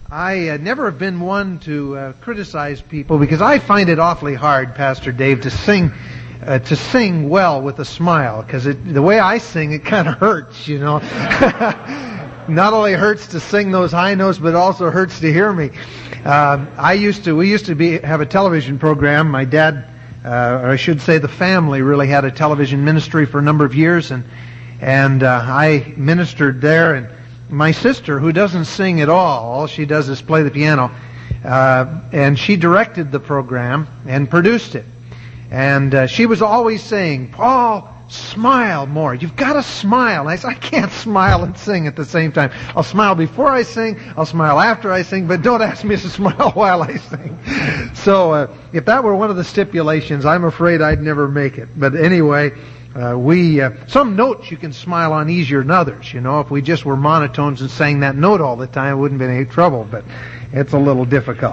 I never have been one to criticize people because I find it awfully hard, Pastor Dave, to sing well with a smile, because the way I sing, it kind of hurts, you know. Not only hurts to sing those high notes, but it also hurts to hear me. We used to have a television program. My dad, or I should say the family, really had a television ministry for a number of years, and I ministered there. And my sister, who doesn't sing at all she does is play the piano, and she directed the program and produced it. And she was always saying, "Paul, smile more. You've got to smile." And I said, "I can't smile and sing at the same time. I'll smile before I sing, I'll smile after I sing, but don't ask me to smile while I sing." So if that were one of the stipulations, I'm afraid I'd never make it. But anyway, some notes you can smile on easier than others. You know, if we just were monotones and sang that note all the time, it wouldn't be any trouble, but it's a little difficult.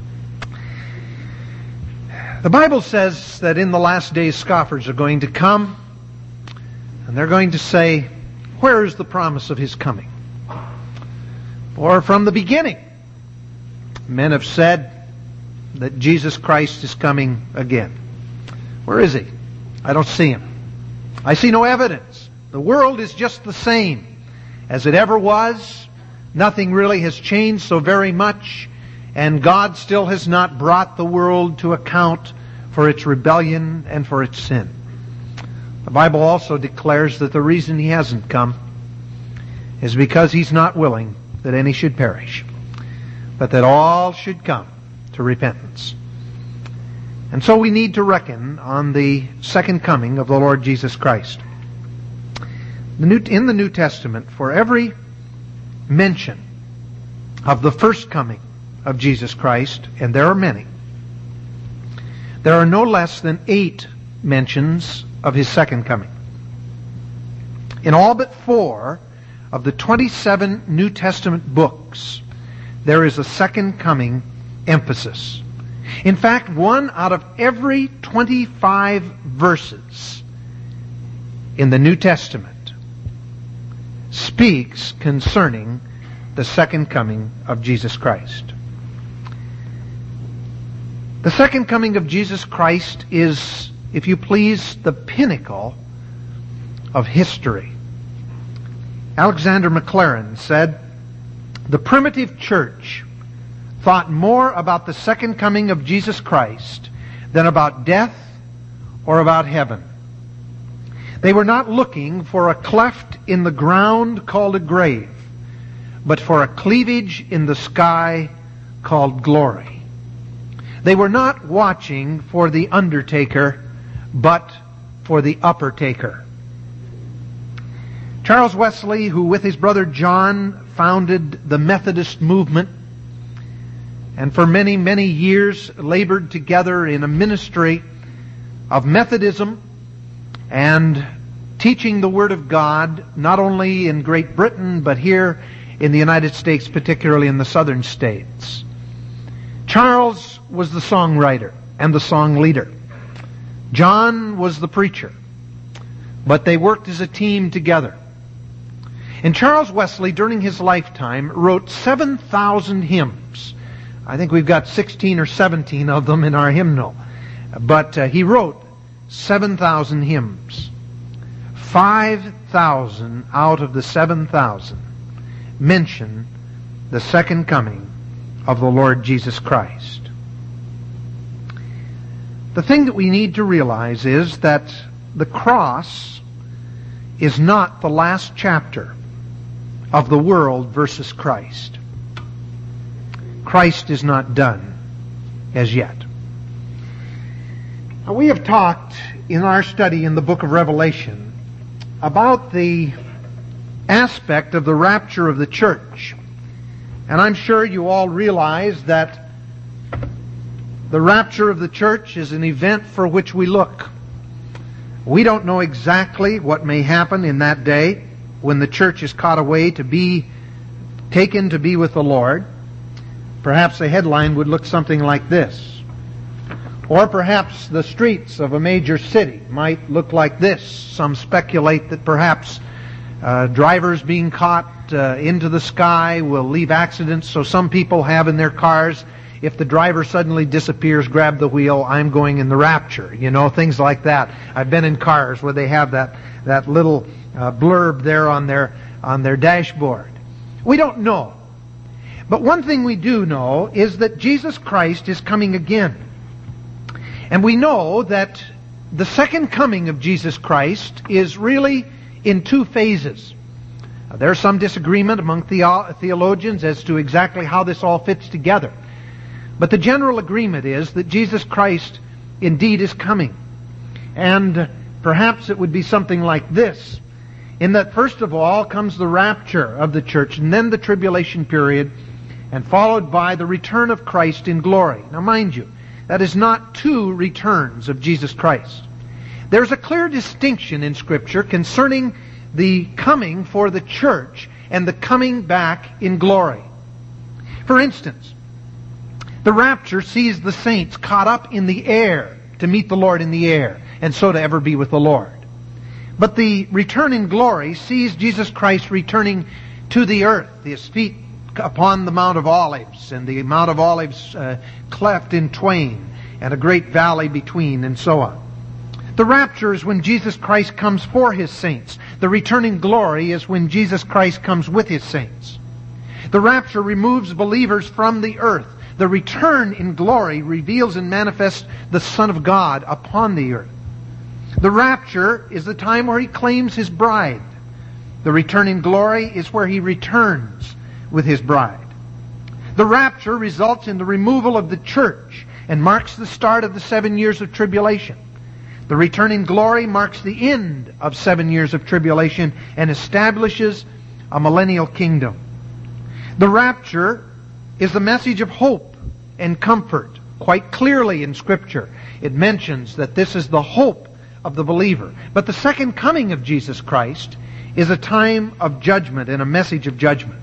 The Bible says that in the last days scoffers are going to come, and they're going to say, "Where is the promise of His coming?" For from the beginning, men have said that Jesus Christ is coming again. Where is He? I don't see Him. I see no evidence. The world is just the same as it ever was. Nothing really has changed so very much, and God still has not brought the world to account for its rebellion and for its sin. The Bible also declares that the reason He hasn't come is because He's not willing that any should perish, but that all should come to repentance. And so we need to reckon on the second coming of the Lord Jesus Christ. In the New Testament, for every mention of the first coming of Jesus Christ, and there are many, there are no less than 8 mentions of His second coming. In all but 4 of the 27 New Testament books, there is a second coming emphasis. In fact, 1 out of every 25 verses in the New Testament speaks concerning the second coming of Jesus Christ. The second coming of Jesus Christ is, if you please, the pinnacle of history. Alexander Maclaren said, "The primitive church thought more about the second coming of Jesus Christ than about death or about heaven. They were not looking for a cleft in the ground called a grave, but for a cleavage in the sky called glory. They were not watching for the undertaker, but for the upper taker." Charles Wesley, who with his brother John founded the Methodist movement, and for many, many years labored together in a ministry of Methodism and teaching the Word of God, not only in Great Britain, but here in the United States, particularly in the southern states. Charles was the songwriter and the song leader. John was the preacher. But they worked as a team together. And Charles Wesley, during his lifetime, wrote 7,000 hymns. I think we've got 16 or 17 of them in our hymnal. But he wrote 7,000 hymns. 5,000 out of the 7,000 mention the second coming of the Lord Jesus Christ. The thing that we need to realize is that the cross is not the last chapter of the world versus Christ. Christ is not done as yet. Now, we have talked in our study in the book of Revelation about the aspect of the rapture of the church. And I'm sure you all realize that the rapture of the church is an event for which we look. We don't know exactly what may happen in that day when the church is caught away to be taken to be with the Lord. Perhaps a headline would look something like this. Or perhaps the streets of a major city might look like this. Some speculate that perhaps drivers being caught into the sky, will leave accidents. So some people have in their cars, if the driver suddenly disappears, grab the wheel, I'm going in the rapture. You know, things like that. I've been in cars where they have that little blurb there on their dashboard. We don't know. But one thing we do know is that Jesus Christ is coming again. And we know that the second coming of Jesus Christ is really in two phases. There's some disagreement among theologians as to exactly how this all fits together. But the general agreement is that Jesus Christ indeed is coming. And perhaps it would be something like this, in that first of all comes the rapture of the church, and then the tribulation period, and followed by the return of Christ in glory. Now mind you, that is not two returns of Jesus Christ. There's a clear distinction in Scripture concerning the coming for the church and the coming back in glory. For instance, the rapture sees the saints caught up in the air to meet the Lord in the air, and so to ever be with the Lord. But the return in glory sees Jesus Christ returning to the earth, his feet upon the Mount of Olives, and the Mount of Olives cleft in twain, and a great valley between, and so on. The rapture is when Jesus Christ comes for His saints. The return in glory is when Jesus Christ comes with His saints. The rapture removes believers from the earth. The return in glory reveals and manifests the Son of God upon the earth. The rapture is the time where He claims His bride. The return in glory is where He returns with His bride. The rapture results in the removal of the church and marks the start of the 7 years of tribulation. The return in glory marks the end of 7 years of tribulation and establishes a millennial kingdom. The rapture is the message of hope and comfort. Quite clearly in Scripture, it mentions that this is the hope of the believer. But the second coming of Jesus Christ is a time of judgment and a message of judgment.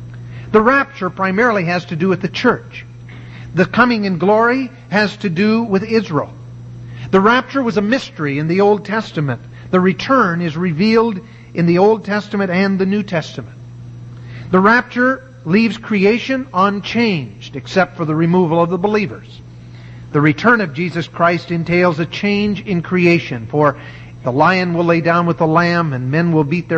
The rapture primarily has to do with the church. The coming in glory has to do with Israel. The rapture was a mystery in the Old Testament. The return is revealed in the Old Testament and the New Testament. The rapture leaves creation unchanged except for the removal of the believers. The return of Jesus Christ entails a change in creation, for the lion will lay down with the lamb, and men will beat their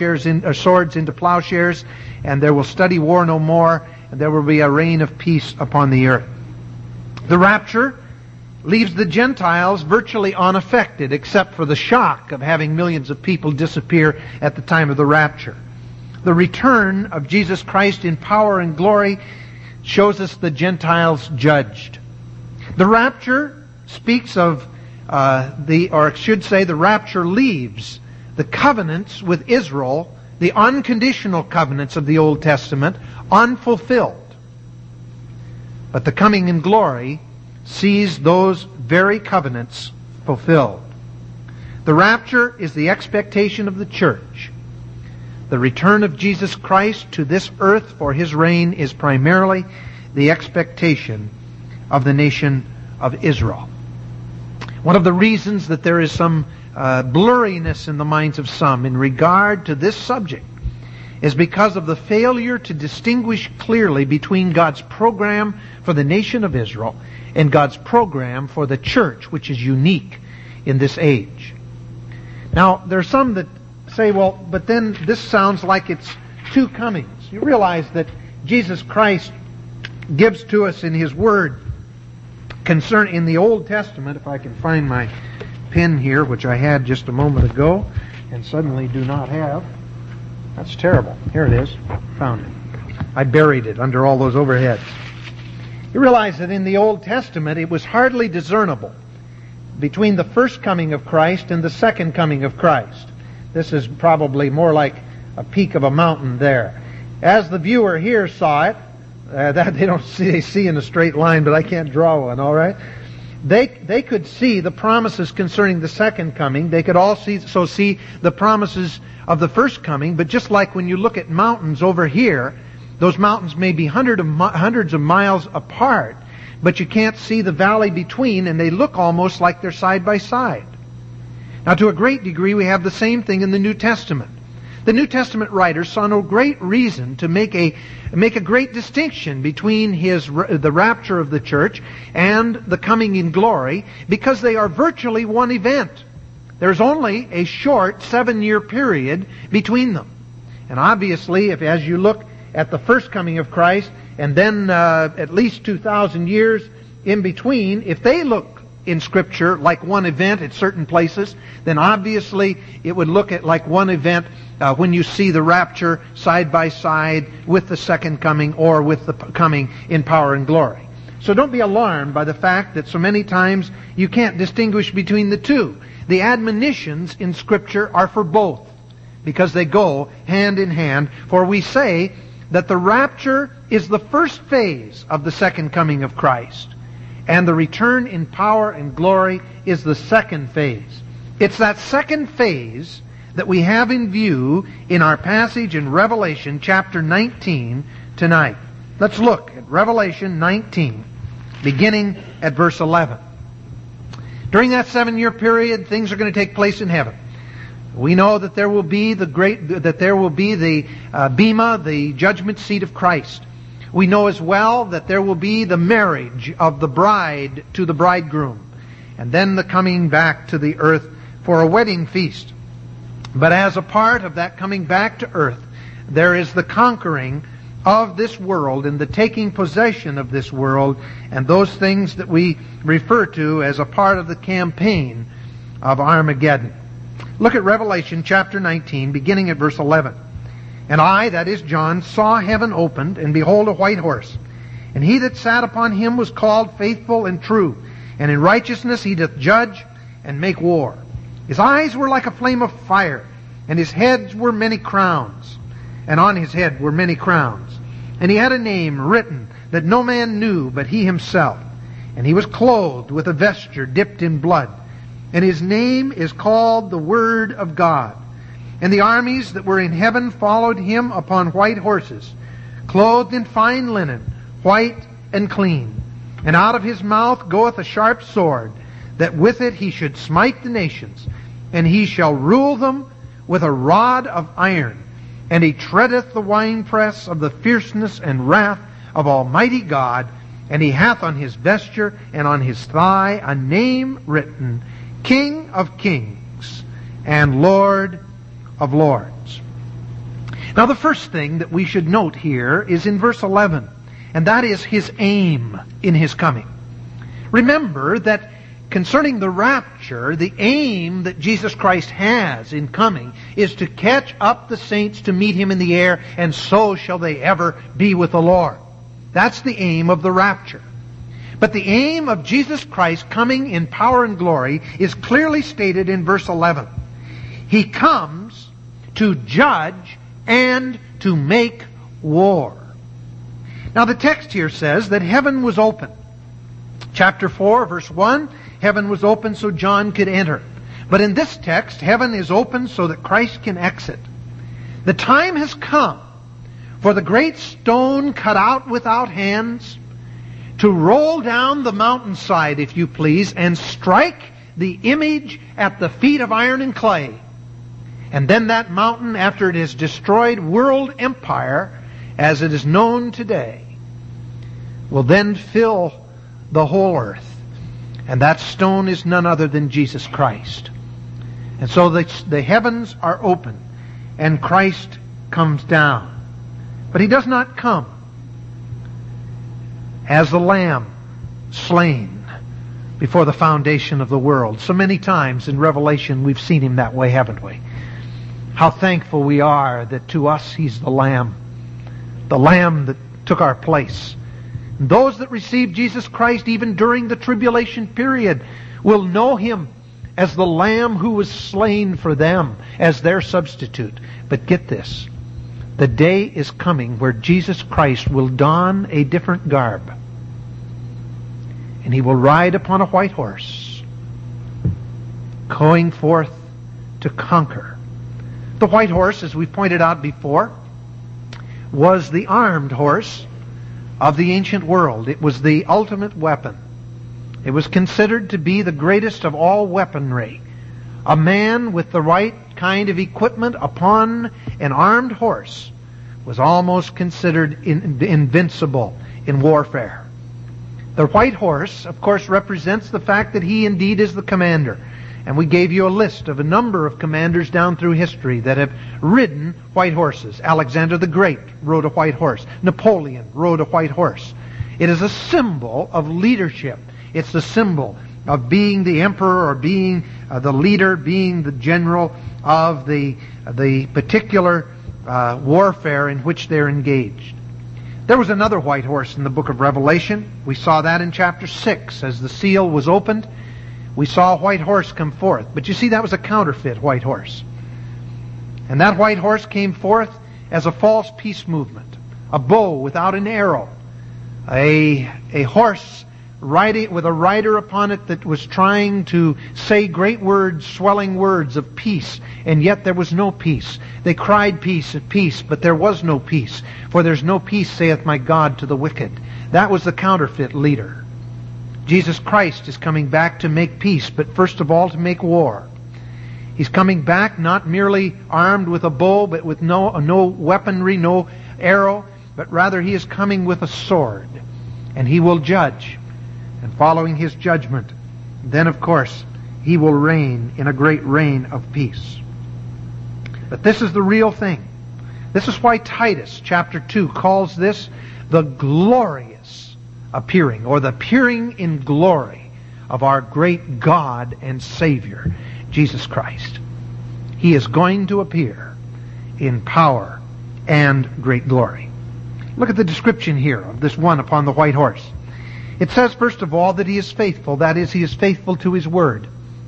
swords into plowshares, and there will study war no more, and there will be a reign of peace upon the earth. The rapture leaves the Gentiles virtually unaffected, except for the shock of having millions of people disappear at the time of the rapture. The return of Jesus Christ in power and glory shows us the Gentiles judged. The rapture speaks of the rapture leaves the covenants with Israel, the unconditional covenants of the Old Testament, unfulfilled. But the coming in glory sees those very covenants fulfilled. The rapture is the expectation of the church. The return of Jesus Christ to this earth for His reign is primarily the expectation of the nation of Israel. One of the reasons that there is some blurriness in the minds of some in regard to this subject is because of the failure to distinguish clearly between God's program for the nation of Israel and God's program for the church, which is unique in this age. Now, there are some that say, well, but then this sounds like it's two comings. You realize that Jesus Christ gives to us in His Word in the Old Testament, if I can find my pen here, which I had just a moment ago, and suddenly do not have. That's terrible. Here it is. Found it. I buried it under all those overheads. You realize that in the Old Testament it was hardly discernible between the first coming of Christ and the second coming of Christ. This is probably more like a peak of a mountain there. As the viewer here saw it, that they see in a straight line, but I can't draw one, all right? They could see the promises concerning the second coming. They could also see the promises of the first coming, but just like when you look at mountains over here, those mountains may be hundreds of miles apart, but you can't see the valley between, and they look almost like they're side by side. Now, to a great degree, we have the same thing in the New Testament. The New Testament writers saw no great reason to make a great distinction between the rapture of the church and the coming in glory, because they are virtually one event. There's only a short 7-year period between them. And obviously, as you look at the first coming of Christ, and then at least 2,000 years in between, if they look in Scripture like one event at certain places, then obviously it would look at like one event when you see the rapture side by side with the second coming or with the coming in power and glory. So don't be alarmed by the fact that so many times you can't distinguish between the two. The admonitions in Scripture are for both, because they go hand in hand. For we say that the rapture is the first phase of the second coming of Christ, and the return in power and glory is the second phase. It's that second phase that we have in view in our passage in Revelation chapter 19 tonight. Let's look at Revelation 19, beginning at verse 11. During that 7-year period, things are going to take place in heaven. We know that there will be the bema, the judgment seat of Christ. We know as well that there will be the marriage of the bride to the bridegroom, and then the coming back to the earth for a wedding feast. But as a part of that coming back to earth, there is the conquering of this world and the taking possession of this world, and those things that we refer to as a part of the campaign of Armageddon. Look at Revelation chapter 19, beginning at verse 11. And I, that is John, saw heaven opened, and behold a white horse. And he that sat upon him was called Faithful and True, and in righteousness he doth judge and make war. His eyes were like a flame of fire, and his heads were many crowns. And on his head were many crowns. And he had a name written that no man knew but he himself. And he was clothed with a vesture dipped in blood. And his name is called the Word of God. And the armies that were in heaven followed him upon white horses, clothed in fine linen, white and clean. And out of his mouth goeth a sharp sword, that with it he should smite the nations. And he shall rule them with a rod of iron. And he treadeth the winepress of the fierceness and wrath of Almighty God. And he hath on his vesture and on his thigh a name written, King of Kings and Lord of Lords. Now the first thing that we should note here is in verse 11, and that is his aim in his coming. Remember that concerning the rapture, the aim that Jesus Christ has in coming is to catch up the saints to meet him in the air, and so shall they ever be with the Lord. That's the aim of the rapture. But the aim of Jesus Christ coming in power and glory is clearly stated in verse 11. He comes to judge and to make war. Now the text here says that heaven was open. Chapter 4, verse 1, heaven was open so John could enter. But in this text, heaven is open so that Christ can exit. The time has come for the great stone cut out without hands to roll down the mountainside, if you please, and strike the image at the feet of iron and clay. And then that mountain, after it has destroyed world empire, as it is known today, will then fill the whole earth. And that stone is none other than Jesus Christ. And so the heavens are open, and Christ comes down. But he does not come as the Lamb slain before the foundation of the world. So many times in Revelation we've seen him that way, haven't we? How thankful we are that to us he's the Lamb that took our place. And those that receive Jesus Christ even during the tribulation period will know him as the Lamb who was slain for them as their substitute. But get this, the day is coming where Jesus Christ will don a different garb. And he will ride upon a white horse, going forth to conquer. The white horse, as we've pointed out before, was the armed horse of the ancient world. It was the ultimate weapon. It was considered to be the greatest of all weaponry. A man with the right kind of equipment upon an armed horse was almost considered invincible in warfare. The white horse, of course, represents the fact that he indeed is the commander. And we gave you a list of a number of commanders down through history that have ridden white horses. Alexander the Great rode a white horse. Napoleon rode a white horse. It is a symbol of leadership. It's the symbol of being the emperor or being the leader, being the general of the particular warfare in which they're engaged. There was another white horse in the book of Revelation. We saw that in chapter 6. As the seal was opened, we saw a white horse come forth. But you see, that was a counterfeit white horse. And that white horse came forth as a false peace movement. A bow without an arrow. A horse riding with a rider upon it that was trying to say great words, swelling words of peace, and yet there was no peace. They cried peace, peace, but there was no peace. For there's no peace, saith my God, to the wicked. That was the counterfeit leader. Jesus Christ is coming back to make peace, but first of all to make war. He's coming back not merely armed with a bow, but with no weaponry, no arrow, but rather he is coming with a sword, and he will judge. And following his judgment, then of course, he will reign in a great reign of peace. But this is the real thing. This is why Titus chapter 2 calls this the glorious appearing, or the appearing in glory of our great God and Savior, Jesus Christ. He is going to appear in power and great glory. Look at the description here of this one upon the white horse. It says, first of all, that he is faithful. That is, he is faithful to his word.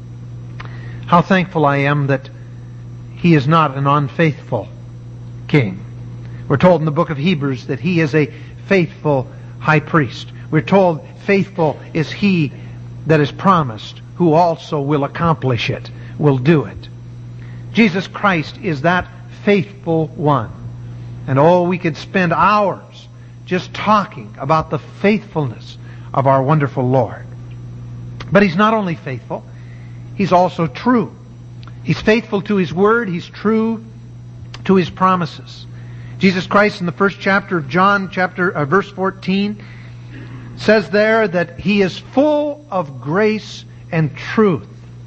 How thankful I am that he is not an unfaithful king. We're told in the book of Hebrews that he is a faithful high priest. We're told faithful is he that is promised, who also will accomplish it, will do it. Jesus Christ is that faithful one. And oh, we could spend hours just talking about the faithfulness of our wonderful Lord. But he's not only faithful, he's also true. He's faithful to his word, he's true to his promises. Jesus Christ in the first chapter of John, verse 14, says there that he is full of grace and truth.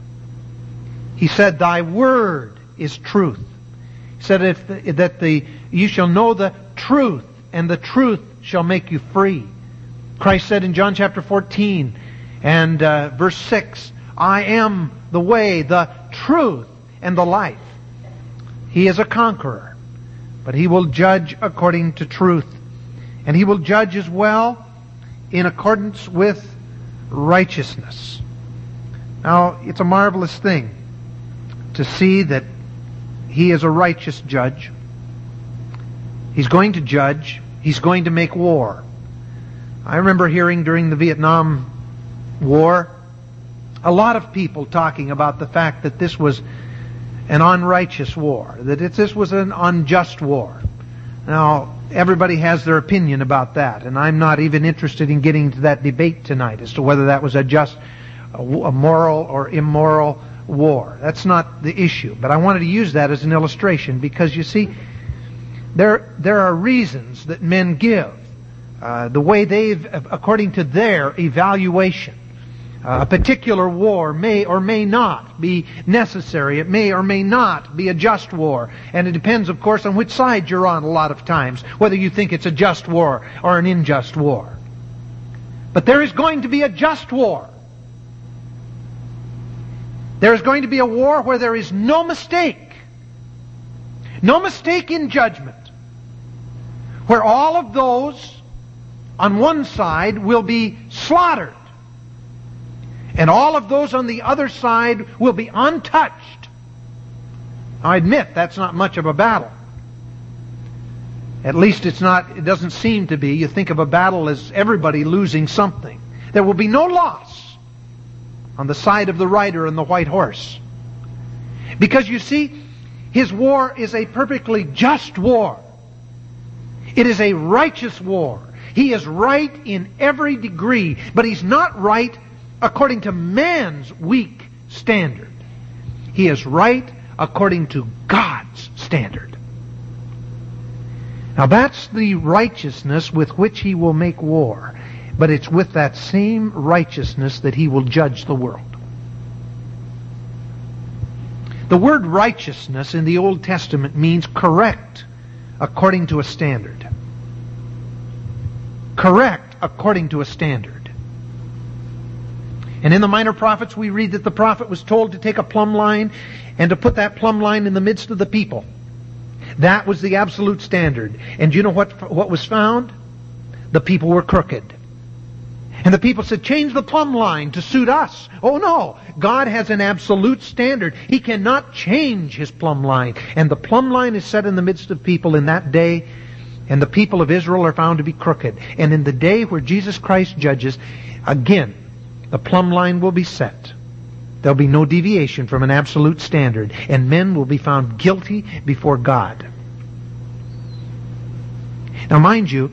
He said, thy word is truth. He said you shall know the truth, and the truth shall make you free. Christ said in John chapter 14 and verse 6, I am the way, the truth, and the life. He is a conqueror, but he will judge according to truth. And he will judge as well in accordance with righteousness. Now, it's a marvelous thing to see that he is a righteous judge. He's going to judge. He's going to make war. I remember hearing during the Vietnam War a lot of people talking about the fact that this was an unrighteous war, that this was an unjust war. Now, everybody has their opinion about that, and I'm not even interested in getting into that debate tonight as to whether that was a moral or immoral war. That's not the issue, but I wanted to use that as an illustration because, you see, there are reasons that men give, the way according to their evaluation. A particular war may or may not be necessary. It may or may not be a just war. And it depends, of course, on which side you're on a lot of times, whether you think it's a just war or an unjust war. But there is going to be a just war. There is going to be a war where there is no mistake. No mistake in judgment. Where all of those on one side will be slaughtered. And all of those on the other side will be untouched. I admit that's not much of a battle. At least it doesn't seem to be. You think of a battle as everybody losing something. There will be no loss on the side of the rider and the white horse. Because you see, his war is a perfectly just war. It is a righteous war. He is right in every degree, but he's not right according to man's weak standard. He is right according to God's standard. Now that's the righteousness with which He will make war. But it's with that same righteousness that He will judge the world. The word righteousness in the Old Testament means correct according to a standard. Correct according to a standard. And in the Minor Prophets we read that the prophet was told to take a plumb line and to put that plumb line in the midst of the people. That was the absolute standard. And do you know what was found? The people were crooked. And the people said, change the plumb line to suit us. Oh no, God has an absolute standard. He cannot change His plumb line. And the plumb line is set in the midst of people in that day, and the people of Israel are found to be crooked. And in the day where Jesus Christ judges, again, the plumb line will be set. There'll be no deviation from an absolute standard, and men will be found guilty before God. Now mind you,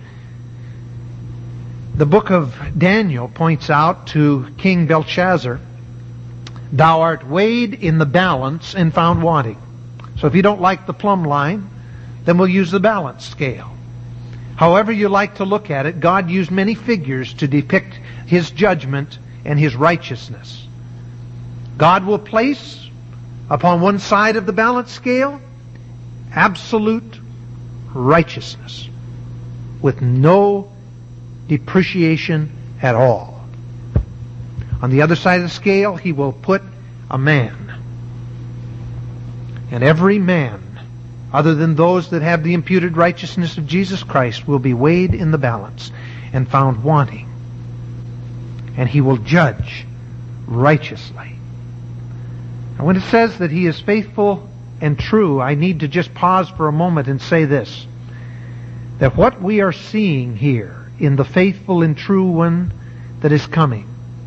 the book of Daniel points out to King Belshazzar, thou art weighed in the balance and found wanting. So if you don't like the plumb line, then we'll use the balance scale. However you like to look at it, God used many figures to depict His judgment and His righteousness. God will place upon one side of the balance scale absolute righteousness with no depreciation at all. On the other side of the scale, He will put a man. And every man, other than those that have the imputed righteousness of Jesus Christ, will be weighed in the balance and found wanting. And He will judge righteously. And when it says that He is faithful and true, I need to just pause for a moment and say this, that what we are seeing here in the faithful and true one that is coming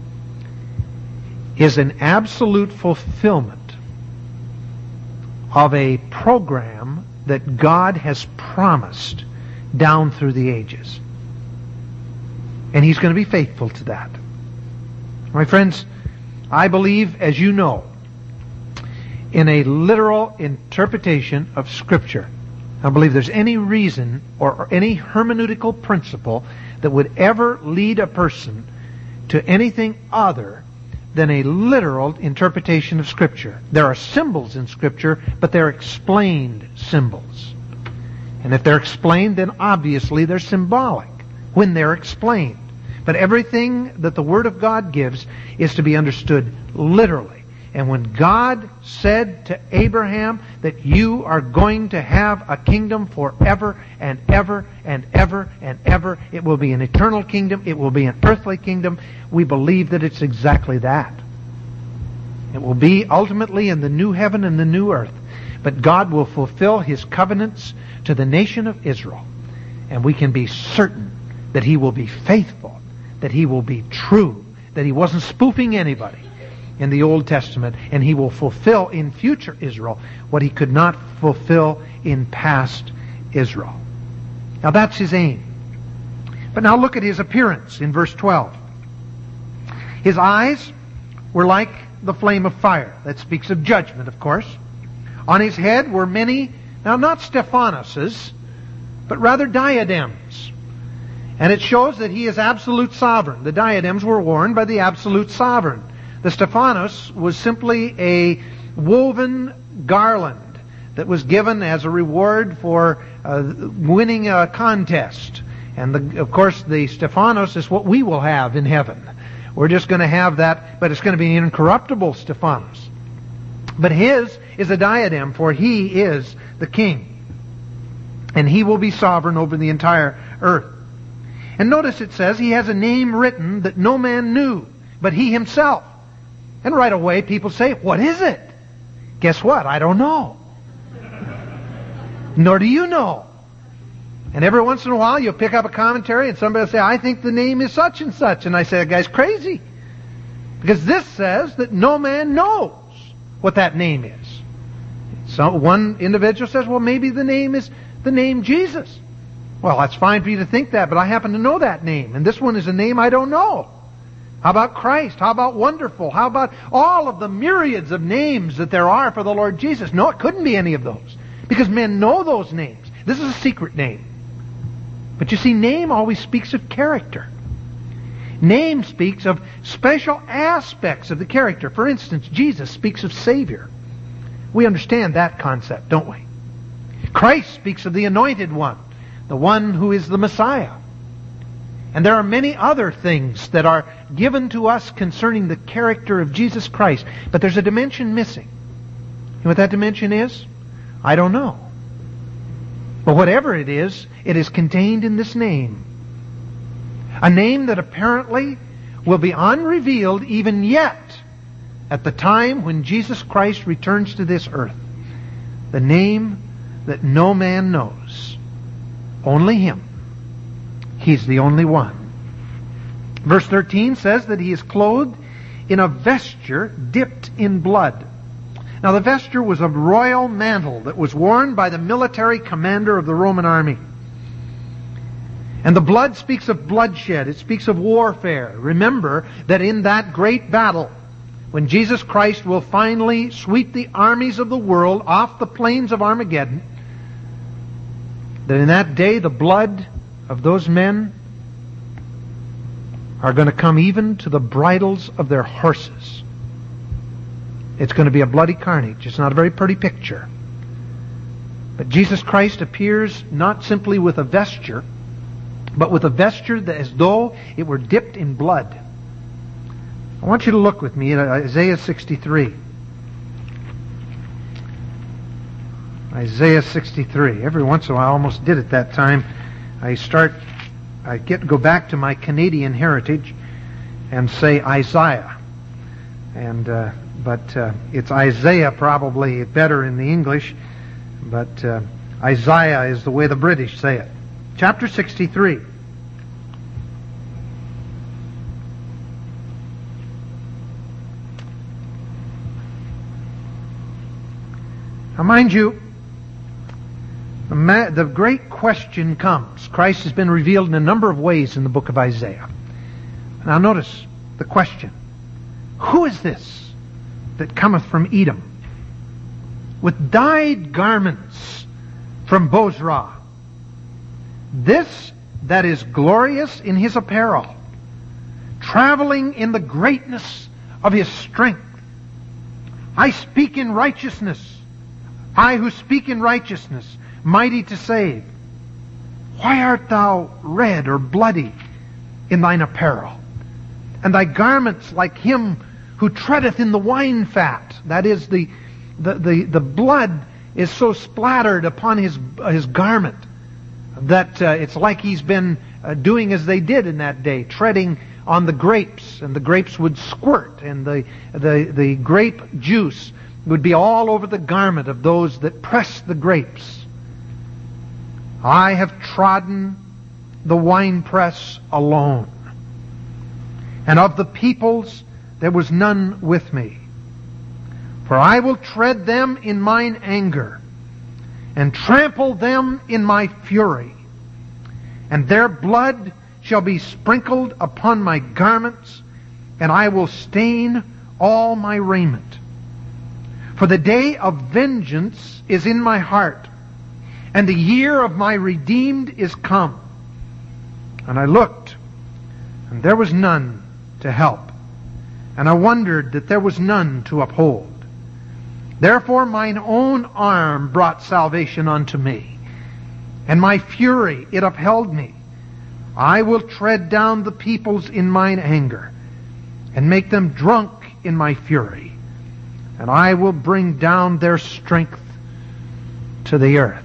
is an absolute fulfillment of a program that God has promised down through the ages. And He's going to be faithful to that. My friends, I believe, as you know, in a literal interpretation of Scripture. I don't believe there's any reason or any hermeneutical principle that would ever lead a person to anything other than a literal interpretation of Scripture. There are symbols in Scripture, but they're explained symbols. And if they're explained, then obviously they're symbolic when they're explained. But everything that the Word of God gives is to be understood literally. And when God said to Abraham that you are going to have a kingdom forever and ever and ever and ever, it will be an eternal kingdom, it will be an earthly kingdom, we believe that it's exactly that. It will be ultimately in the new heaven and the new earth. But God will fulfill His covenants to the nation of Israel. And we can be certain that He will be faithful, that He will be true, that He wasn't spoofing anybody in the Old Testament, and He will fulfill in future Israel what He could not fulfill in past Israel. Now that's His aim. But now look at His appearance in verse 12. His eyes were like the flame of fire. That speaks of judgment, of course. On His head were many, now not Stephanoses, but rather diadems. And it shows that He is absolute sovereign. The diadems were worn by the absolute sovereign. The Stephanos was simply a woven garland that was given as a reward for winning a contest. And of course the Stephanos is what we will have in heaven. We're just going to have that, but it's going to be an incorruptible Stephanos. But His is a diadem, for He is the King. And He will be sovereign over the entire earth. And notice it says He has a name written that no man knew, but He Himself. And right away people say, what is it? Guess what? I don't know. Nor do you know. And every once in a while you'll pick up a commentary and somebody will say, I think the name is such and such. And I say, that guy's crazy. Because this says that no man knows what that name is. So one individual says, well, maybe the name is the name Jesus. Well, that's fine for you to think that, but I happen to know that name. And this one is a name I don't know. How about Christ? How about Wonderful? How about all of the myriads of names that there are for the Lord Jesus? No, it couldn't be any of those, because men know those names. This is a secret name. But you see, name always speaks of character. Name speaks of special aspects of the character. For instance, Jesus speaks of Savior. We understand that concept, don't we? Christ speaks of the Anointed One, the one who is the Messiah. And there are many other things that are given to us concerning the character of Jesus Christ. But there's a dimension missing. You know what that dimension is? I don't know. But whatever it is contained in this name. A name that apparently will be unrevealed even yet at the time when Jesus Christ returns to this earth. The name that no man knows. Only Him. He's the only one. Verse 13 says that He is clothed in a vesture dipped in blood. Now the vesture was a royal mantle that was worn by the military commander of the Roman army. And the blood speaks of bloodshed. It speaks of warfare. Remember that in that great battle, when Jesus Christ will finally sweep the armies of the world off the plains of Armageddon, that in that day the blood of those men are going to come even to the bridles of their horses. It's going to be a bloody carnage. It's not a very pretty picture. But Jesus Christ appears not simply with a vesture, but with a vesture that as though it were dipped in blood. I want you to look with me at Isaiah 63. Isaiah 63. Every once in a while, I almost did it that time. I go back to my Canadian heritage and say Isaiah. But it's Isaiah probably better in the English, but Isaiah is the way the British say it. Chapter 63. Now mind you, the great question comes. Christ has been revealed in a number of ways in the book of Isaiah. Now notice the question. Who is this that cometh from Edom, with dyed garments from Bozrah? This that is glorious in his apparel, traveling in the greatness of his strength. I speak in righteousness. I who speak in righteousness, mighty to save. Why art thou red or bloody in thine apparel? And thy garments like him who treadeth in the wine fat. That is, the blood is so splattered upon his garment that it's like he's been doing as they did in that day, treading on the grapes, and the grapes would squirt, and the grape juice would be all over the garment of those that pressed the grapes. I have trodden the winepress alone, and of the peoples there was none with me. For I will tread them in mine anger, and trample them in my fury, and their blood shall be sprinkled upon my garments, and I will stain all my raiment. For the day of vengeance is in my heart, and the year of my redeemed is come. And I looked, and there was none to help, and I wondered that there was none to uphold. Therefore mine own arm brought salvation unto me, and my fury it upheld me. I will tread down the peoples in mine anger, and make them drunk in my fury, and I will bring down their strength to the earth.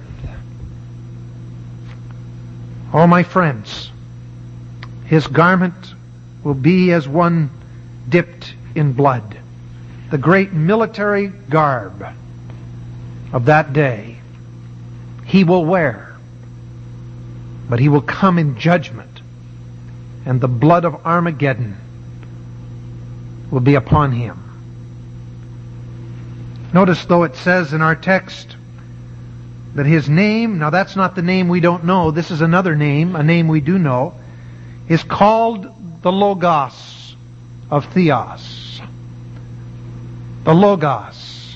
Oh, my friends, his garment will be as one dipped in blood. The great military garb of that day he will wear, but he will come in judgment, and the blood of Armageddon will be upon him. Notice, though, it says in our text that his name, now that's not the name we don't know, this is another name, a name we do know, is called the Logos. of theos, the Logos.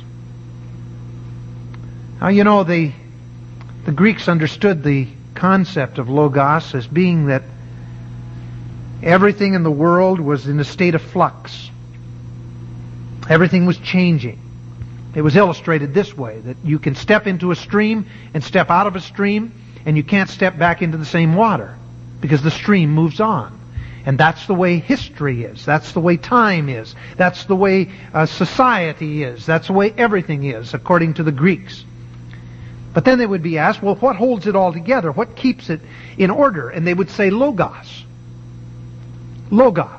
Now, you know, the Greeks understood the concept of Logos as being that everything in the world was in a state of flux. Everything was changing. It was illustrated this way, that you can step into a stream and step out of a stream, and you can't step back into the same water because the stream moves on. And that's the way history is. That's the way time is. That's the way society is. That's the way everything is, according to the Greeks. But then they would be asked, well, what holds it all together? What keeps it in order? And they would say Logos. Logos.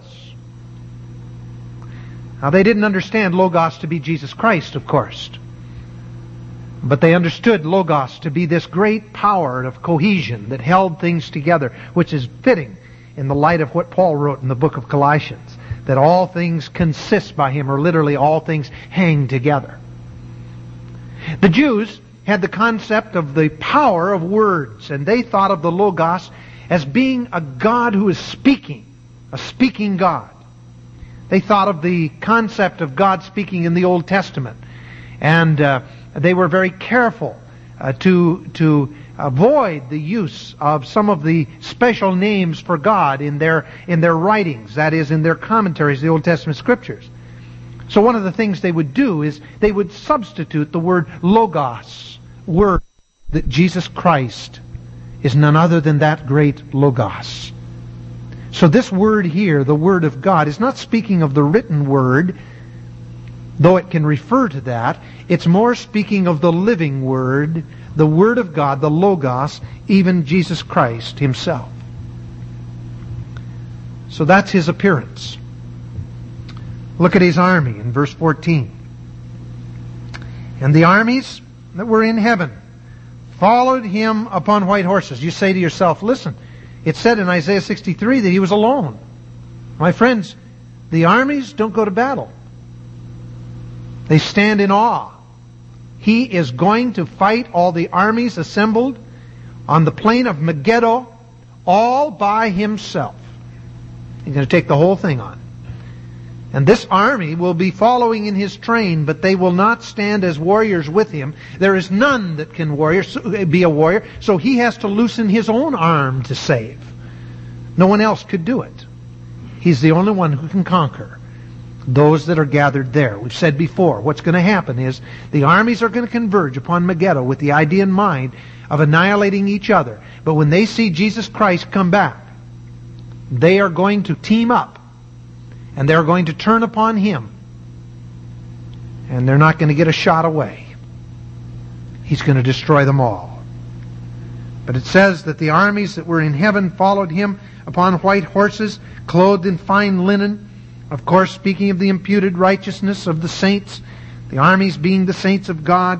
Now, they didn't understand Logos to be Jesus Christ, of course. But they understood Logos to be this great power of cohesion that held things together, which is fitting in the light of what Paul wrote in the book of Colossians, that all things consist by Him, or literally all things hang together. The Jews had the concept of the power of words, and they thought of the Logos as being a God who is speaking, a speaking God. They thought of the concept of God speaking in the Old Testament. And they were very careful to avoid the use of some of the special names for God in their writings, that is, in their commentaries, the Old Testament Scriptures. So one of the things they would do is they would substitute the word Logos, word, that Jesus Christ is none other than that great Logos. So this word here, the Word of God, is not speaking of the written Word, though it can refer to that. It's more speaking of the living Word, the Word of God, the Logos, even Jesus Christ Himself. So that's His appearance. Look at His army in verse 14. And the armies that were in heaven followed Him upon white horses. You say to yourself, listen, it said in Isaiah 63 that He was alone. My friends, the armies don't go to battle. They stand in awe. He is going to fight all the armies assembled on the plain of Megiddo all by Himself. He's going to take the whole thing on. And this army will be following in His train, but they will not stand as warriors with Him. There is none that can be a warrior, so He has to loosen His own arm to save. No one else could do it. He's the only one who can conquer those that are gathered there. We've said before, what's going to happen is the armies are going to converge upon Megiddo with the idea in mind of annihilating each other. But when they see Jesus Christ come back, they are going to team up. And they're going to turn upon Him. And they're not going to get a shot away. He's going to destroy them all. But it says that the armies that were in heaven followed Him upon white horses, clothed in fine linen. Of course, speaking of the imputed righteousness of the saints, the armies being the saints of God.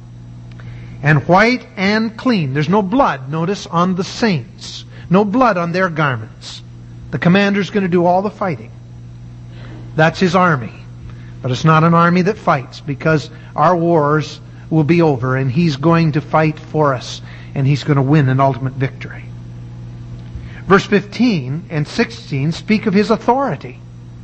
And white and clean. There's no blood, notice, on the saints. No blood on their garments. The commander's going to do all the fighting. That's His army. But it's not an army that fights, because our wars will be over and He's going to fight for us and He's going to win an ultimate victory. Verse 15 and 16 speak of His authority.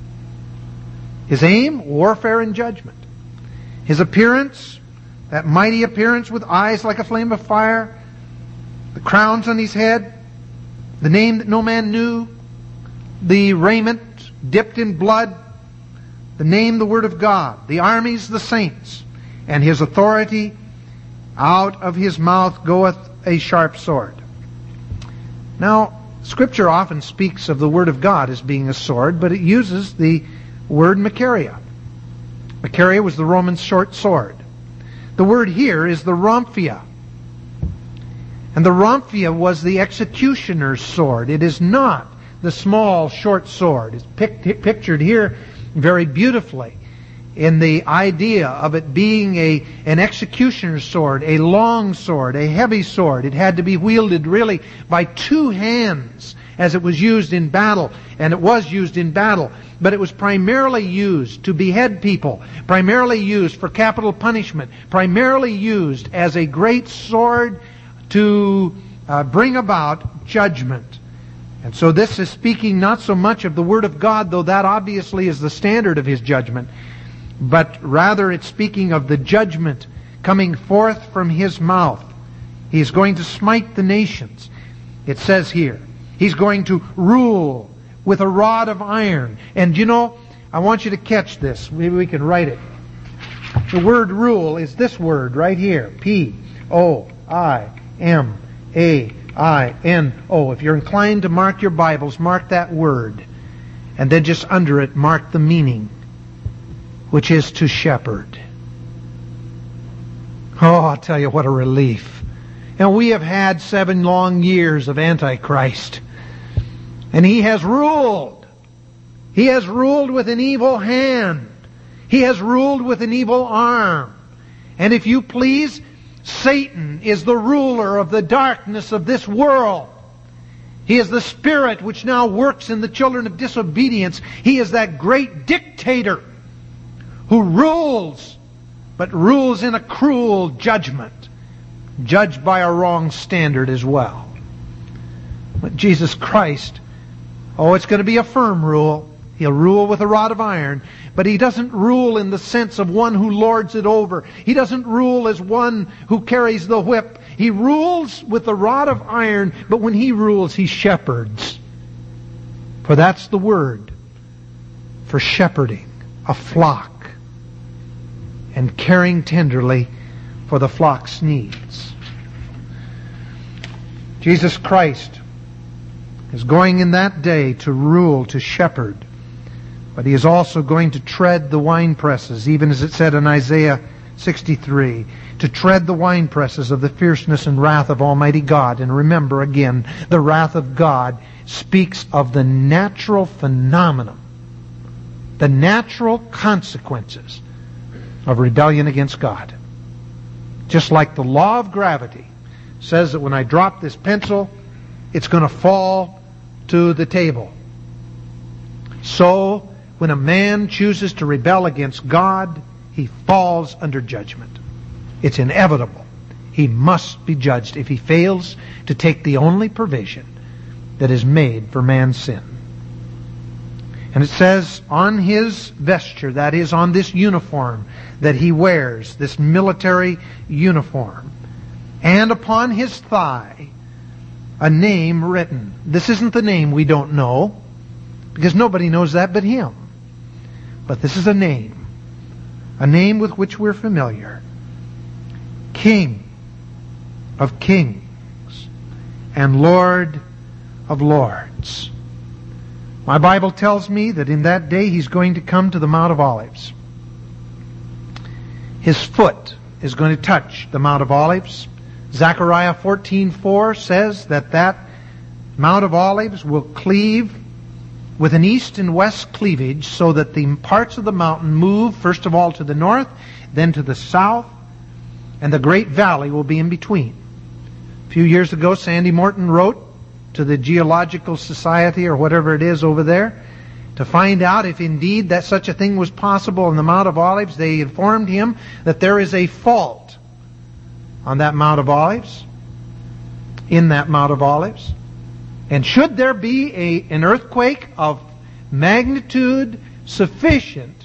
His aim, warfare and judgment. His appearance, that mighty appearance with eyes like a flame of fire, the crowns on His head, the name that no man knew, the raiment dipped in blood, the name, the Word of God, the armies, the saints, and His authority, out of His mouth goeth a sharp sword. Now, Scripture often speaks of the Word of God as being a sword, but it uses the word Macharia. Macharia was the Roman short sword. The word here is the Romphia. And the Romphia was the executioner's sword. It is not the small, short sword. It's pictured here very beautifully in the idea of it being an executioner's sword, a long sword, a heavy sword. It had to be wielded really by two hands as it was used in battle. And it was used in battle. But it was primarily used to behead people, primarily used for capital punishment, primarily used as a great sword to bring about judgment. And so this is speaking not so much of the Word of God, though that obviously is the standard of His judgment, but rather it's speaking of the judgment coming forth from His mouth. He is going to smite the nations. It says here, He's going to rule with a rod of iron. And you know, I want you to catch this. Maybe we can write it. The word rule is this word right here. P-O-I-M-A-I-N-O. If you're inclined to mark your Bibles, mark that word. And then just under it, mark the meaning, which is to shepherd. Oh, I'll tell you what a relief. And we have had 7 long years of Antichrist. And he has ruled. He has ruled with an evil hand. He has ruled with an evil arm. And if you please, Satan is the ruler of the darkness of this world. He is the spirit which now works in the children of disobedience. He is that great dictator who rules, but rules in a cruel judgment, judged by a wrong standard as well. But Jesus Christ, it's going to be a firm rule. He'll rule with a rod of iron, but He doesn't rule in the sense of one who lords it over. He doesn't rule as one who carries the whip. He rules with the rod of iron, but when He rules, He shepherds. For that's the word for shepherding a flock and caring tenderly for the flock's needs. Jesus Christ is going in that day to rule, to shepherd. But He is also going to tread the winepresses, even as it said in Isaiah 63, to tread the winepresses of the fierceness and wrath of Almighty God. And remember again, the wrath of God speaks of the natural phenomenon, the natural consequences of rebellion against God. Just like the law of gravity says that when I drop this pencil, it's going to fall to the table. So, when a man chooses to rebel against God, he falls under judgment. It's inevitable. He must be judged if he fails to take the only provision that is made for man's sin. And it says on his vesture, that is on this uniform that he wears, this military uniform, and upon his thigh, a name written. This isn't the name we don't know, because nobody knows that but him. But this is a name with which we're familiar. King of Kings and Lord of Lords. My Bible tells me that in that day He's going to come to the Mount of Olives. His foot is going to touch the Mount of Olives. Zechariah 14:4 says that Mount of Olives will cleave with an east and west cleavage, so that the parts of the mountain move first of all to the north, then to the south, and the great valley will be in between. A few years ago, Sandy Morton wrote to the Geological Society or whatever it is over there to find out if indeed that such a thing was possible in the Mount of Olives. They informed him that there is a fault on that Mount of Olives, in that Mount of Olives. And should there be an earthquake of magnitude sufficient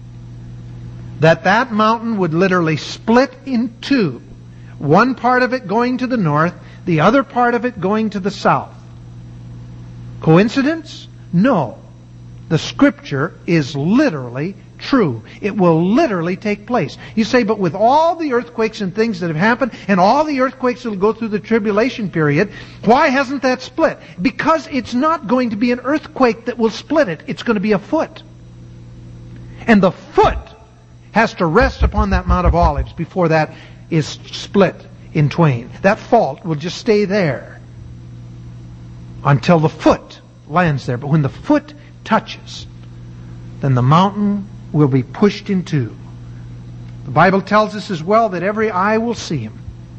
that mountain would literally split in two, one part of it going to the north, the other part of it going to the south. Coincidence? No. The Scripture is literally true. It will literally take place. You say, but with all the earthquakes and things that have happened, and all the earthquakes that will go through the tribulation period, why hasn't that split? Because it's not going to be an earthquake that will split it. It's going to be a foot. And the foot has to rest upon that Mount of Olives before that is split in twain. That fault will just stay there until the foot lands there. But when the foot touches, then the mountain will be pushed in two. The Bible tells us as well that every eye will see Him.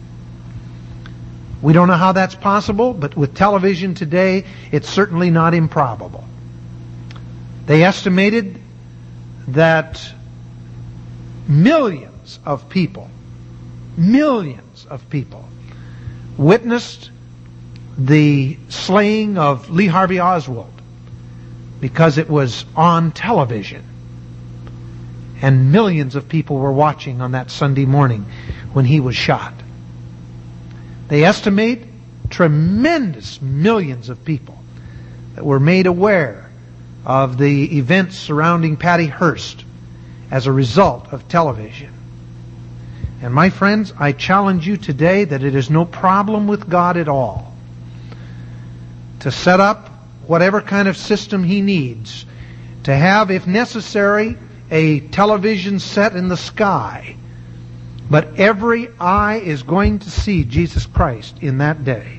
We don't know how that's possible, but with television today, it's certainly not improbable. They estimated that millions of people witnessed the slaying of Lee Harvey Oswald because it was on television. And millions of people were watching on that Sunday morning when he was shot. They estimate tremendous millions of people that were made aware of the events surrounding Patty Hearst as a result of television. And my friends, I challenge you today that it is no problem with God at all to set up whatever kind of system He needs, to have, if necessary, a television set in the sky. But every eye is going to see Jesus Christ in that day.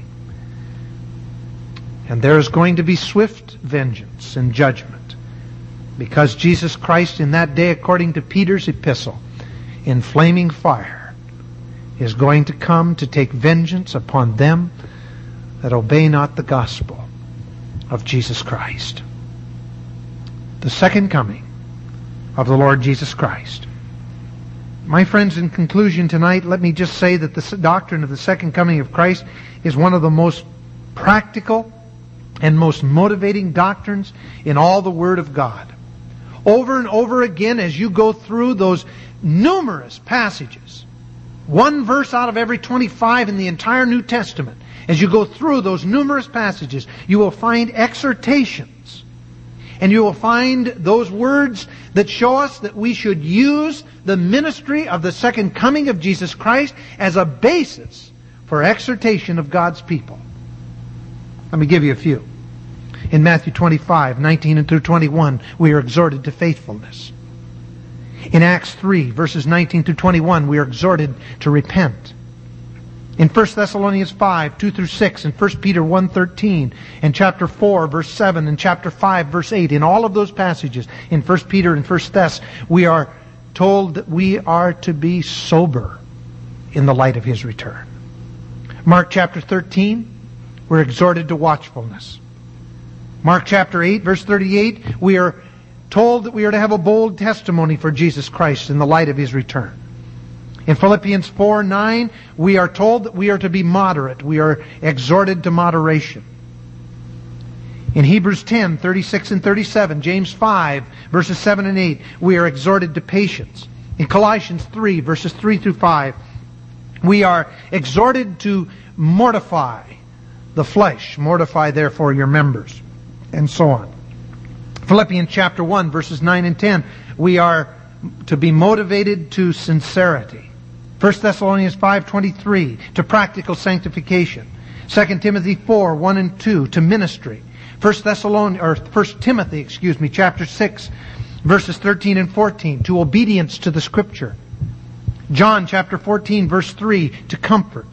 And there is going to be swift vengeance and judgment, because Jesus Christ in that day, according to Peter's epistle, in flaming fire, is going to come to take vengeance upon them that obey not the gospel of Jesus Christ. The second coming of the Lord Jesus Christ. My friends, in conclusion tonight, let me just say that the doctrine of the second coming of Christ is one of the most practical and most motivating doctrines in all the Word of God. Over and over again, as you go through those numerous passages, one verse out of every 25 in the entire New Testament, as you go through those numerous passages, you will find exhortations. And you will find those words that show us that we should use the ministry of the second coming of Jesus Christ as a basis for exhortation of God's people. Let me give you a few. In Matthew 25, 19 and through 21, we are exhorted to faithfulness. In Acts 3, verses 19 through 21, we are exhorted to repent. In 1 Thessalonians 5, 2 through 6, and 1 Peter 1, 13, and chapter 4, verse 7, and chapter 5, verse 8, in all of those passages, in 1 Peter and 1 Thess, we are told that we are to be sober in the light of His return. Mark chapter 13, we're exhorted to watchfulness. Mark chapter 8, verse 38, we are told that we are to have a bold testimony for Jesus Christ in the light of His return. In Philippians 4, 9, we are told that we are to be moderate. We are exhorted to moderation. In Hebrews 10, 36 and 37, James 5, verses 7 and 8, we are exhorted to patience. In Colossians 3, verses 3 through 5, we are exhorted to mortify the flesh. Mortify, therefore, your members. And so on. Philippians chapter 1, verses 9 and 10, we are to be motivated to sincerity. 1 Thessalonians 5:23, to practical sanctification. 2 Timothy 4, 1 and 2, to ministry. 1 Timothy, chapter 6, verses 13 and 14, to obedience to the Scripture. John chapter 14, verse 3, to comfort.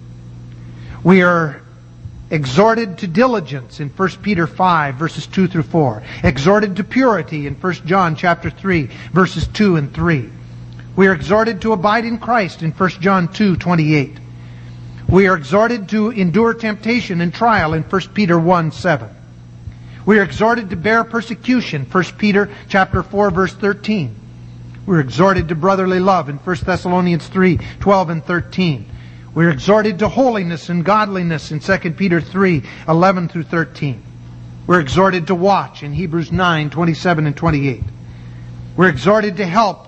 We are exhorted to diligence in 1 Peter 5, verses 2 through 4. Exhorted to purity in 1 John chapter 3, verses 2 and 3. We are exhorted to abide in Christ in 1 John 2, 28. We are exhorted to endure temptation and trial in 1 Peter 1, 7. We are exhorted to bear persecution, 1 Peter chapter 4, verse 13. We are exhorted to brotherly love in 1 Thessalonians 3, 12 and 13. We are exhorted to holiness and godliness in 2 Peter 3, 11 through 13. We're exhorted to watch in Hebrews 9, 27 and 28. We're exhorted to help,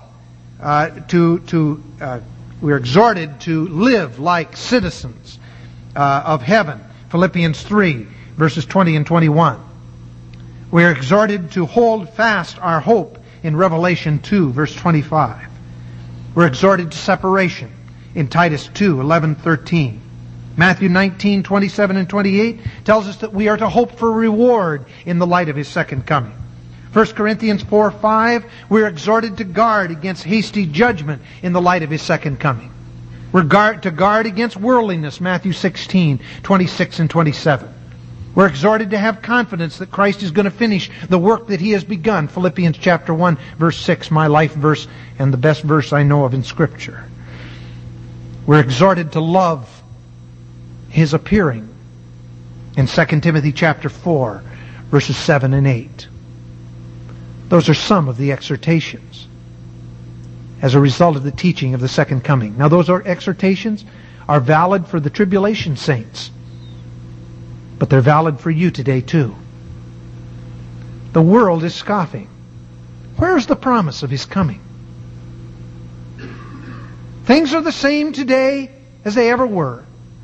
we're exhorted to live like citizens of heaven, Philippians 3, verses 20 and 21. We are exhorted to hold fast our hope in Revelation 2, verse 25. We're exhorted to separation in Titus 2, 11, 13. Matthew 19, 27 and 28 tells us that we are to hope for reward in the light of His second coming. 1 Corinthians 4, 5, we're exhorted to guard against hasty judgment in the light of His second coming. We're to guard against worldliness, Matthew 16, 26 and 27. We're exhorted to have confidence that Christ is going to finish the work that He has begun, Philippians chapter 1, verse 6, my life verse and the best verse I know of in Scripture. We're exhorted to love His appearing in 2 Timothy chapter 4, verses 7 and 8. Those are some of the exhortations as a result of the teaching of the second coming. Now those exhortations are valid for the tribulation saints. But they're valid for you today too. The world is scoffing. Where's the promise of His coming? Things are the same today as they ever were.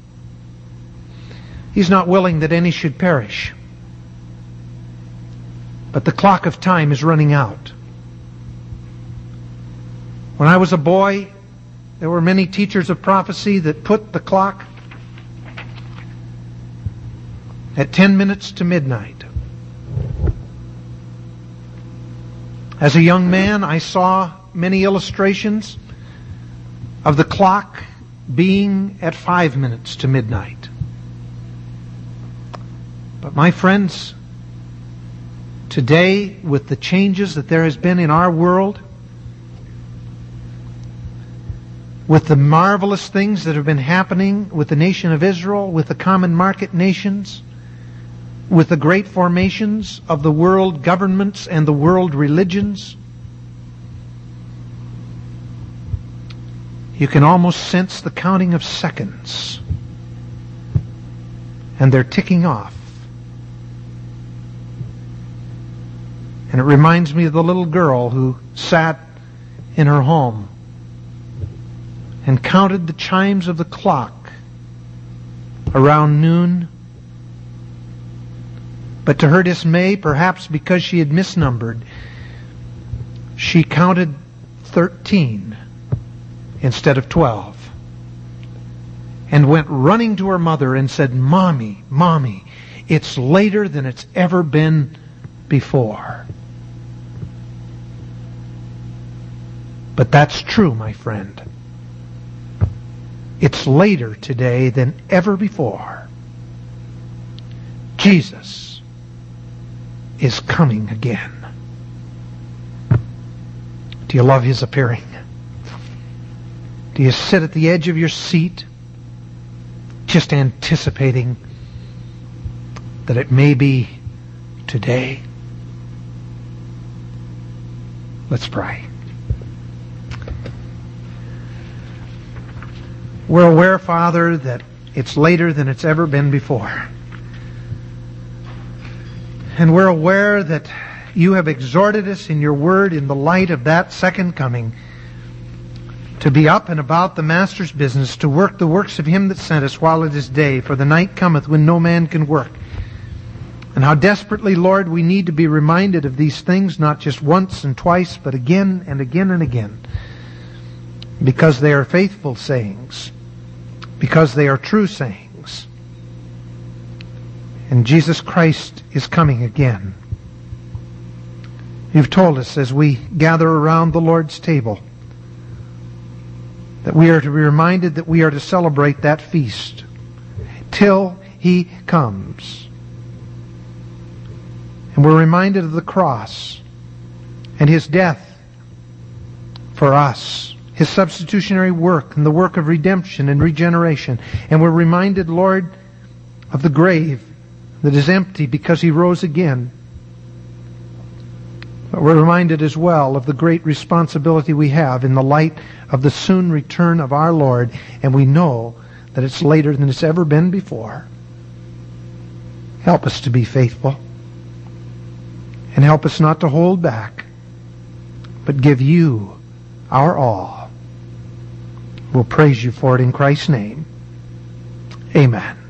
He's not willing that any should perish. But the clock of time is running out. When I was a boy, there were many teachers of prophecy that put the clock at 10 minutes to midnight. As a young man, I saw many illustrations of the clock being at 5 minutes to midnight. But my friends, today, with the changes that there has been in our world, with the marvelous things that have been happening with the nation of Israel, with the common market nations, with the great formations of the world governments and the world religions, you can almost sense the counting of seconds. And they're ticking off. And it reminds me of the little girl who sat in her home and counted the chimes of the clock around noon. But to her dismay, perhaps because she had misnumbered, she counted 13 instead of 12. And went running to her mother and said, "Mommy, Mommy, it's later than it's ever been before." But that's true, my friend. It's later today than ever before. Jesus is coming again. Do you love His appearing? Do you sit at the edge of your seat just anticipating that it may be today? Let's pray. We're aware, Father, that it's later than it's ever been before. And we're aware that You have exhorted us in Your Word in the light of that second coming to be up and about the Master's business, to work the works of Him that sent us while it is day, for the night cometh when no man can work. And how desperately, Lord, we need to be reminded of these things, not just once and twice, but again and again and again, because they are faithful sayings, because they are true sayings. And Jesus Christ is coming again. You've told us as we gather around the Lord's table that we are to be reminded that we are to celebrate that feast till He comes. And we're reminded of the cross and His death for us, His substitutionary work and the work of redemption and regeneration. And we're reminded, Lord, of the grave that is empty because He rose again. But we're reminded as well of the great responsibility we have in the light of the soon return of our Lord, and we know that it's later than it's ever been before. Help us to be faithful, and help us not to hold back, but give You our all. We'll praise You for it in Christ's name. Amen.